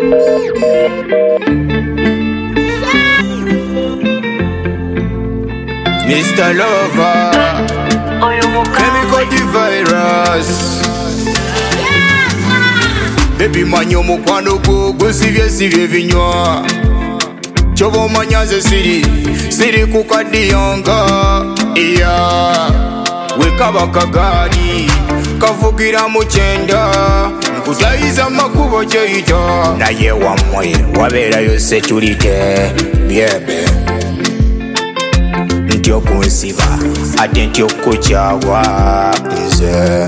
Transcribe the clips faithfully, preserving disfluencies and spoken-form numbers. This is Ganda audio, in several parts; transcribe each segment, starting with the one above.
Mister Lover, chemical the virus. Baby manyo mukwano gwo gwe sivye sivye vinywa. Chobo manyaze siri siri kukadiyanga. Yeah, wekaba kagadi kavugira muchenda nkutayiza makubo kyeita naye wamwe waberayo security byebe ntyo kunsiba ate ntyo kuchawa nze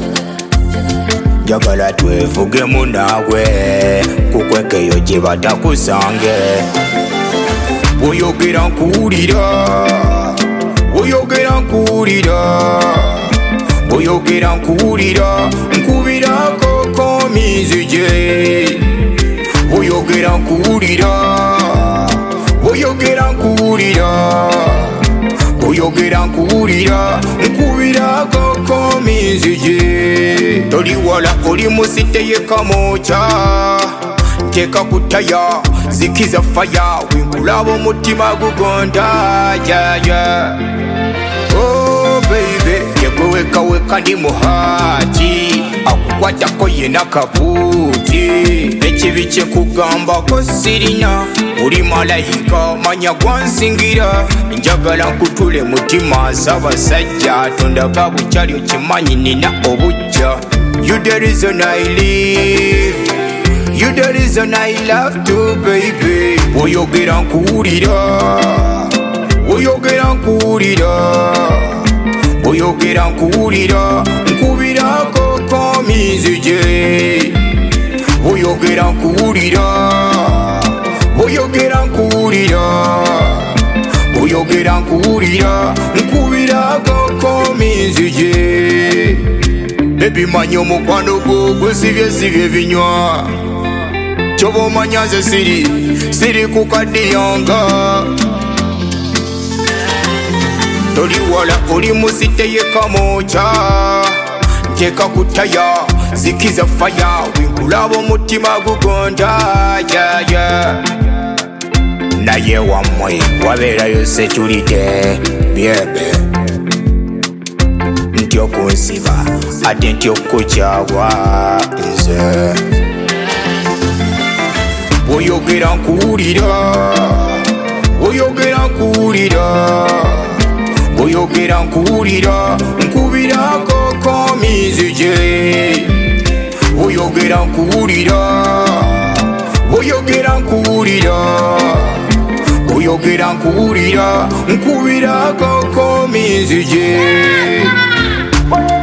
njagala twevugemu naawe kukwekeyo gye batakusange woyogera nkuwulira woyogera nkuwulira woyogera nkuwulira nkubirako komizije woyogera nkuwulira woyogera nkuwulira woyogera nkuwulira nkubirako komizije toli wala oli musite yekamocha nteka kutaya zikiza faya winkulaba omutima gugonda yaya oh baby yegweweka weka ndi muhati akukwatako yena kabuti ekibi kyekugambako sirina uli malayika manya gwansingira njagala nkutule mutima z'abasajja tondaka bukyali okimanyi nina obujja you the reason I live you the reason I love to baby woyogera nkuwulira woyogera nkuwulira woyogera nkuwulira nkubirako komizije woyogera nkuwulira woyogera nkuwulira woyogera nkuwulira nkubirako komizije baby manyo omukwano gwo gwe sivye sivye vinywa chobo manyaze siri siri kukadiyanga toli wala oli musite yekamocha nteka kutaya zikiza faya winkulaba omutima gugonda yaya naye wamwe waberayo security byebe ntyo kunsiba ate ntyo kuchawa nze woyogera nkuwulira woyogera nkuwulira woyogera nkuwulira nkubirako komizije woyogera nkuwulira woyogera nkuwulira woyogera nkuwulira nkubirako komizije